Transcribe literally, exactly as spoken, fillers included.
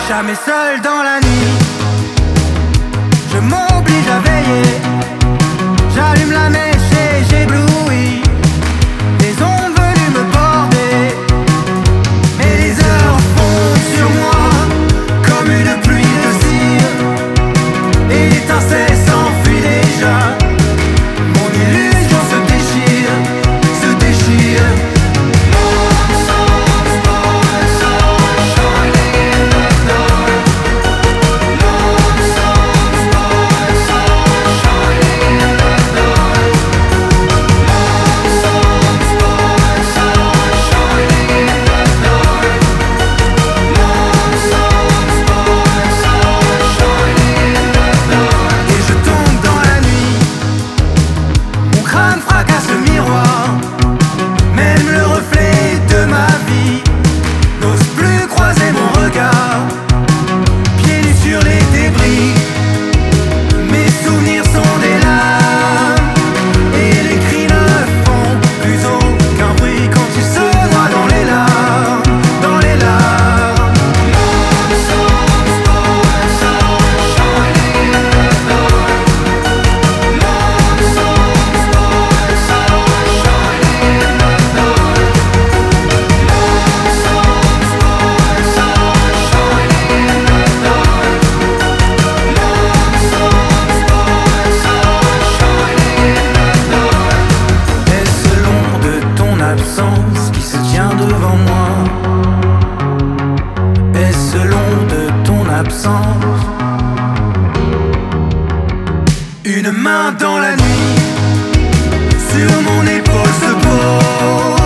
Jamais seul dans la nuit, je m'oblige à veiller. J'allume la mèche et j'éblouis les ondes venues me border. Mais les heures fondent sur moi comme une pluie de cire, et l'étincelle s'enfuit déjà. Mon illusion se déchire, se déchire. Qui se tient devant moi? Est-ce l'ombre de ton absence? Une main dans la nuit, sur mon épaule se pose.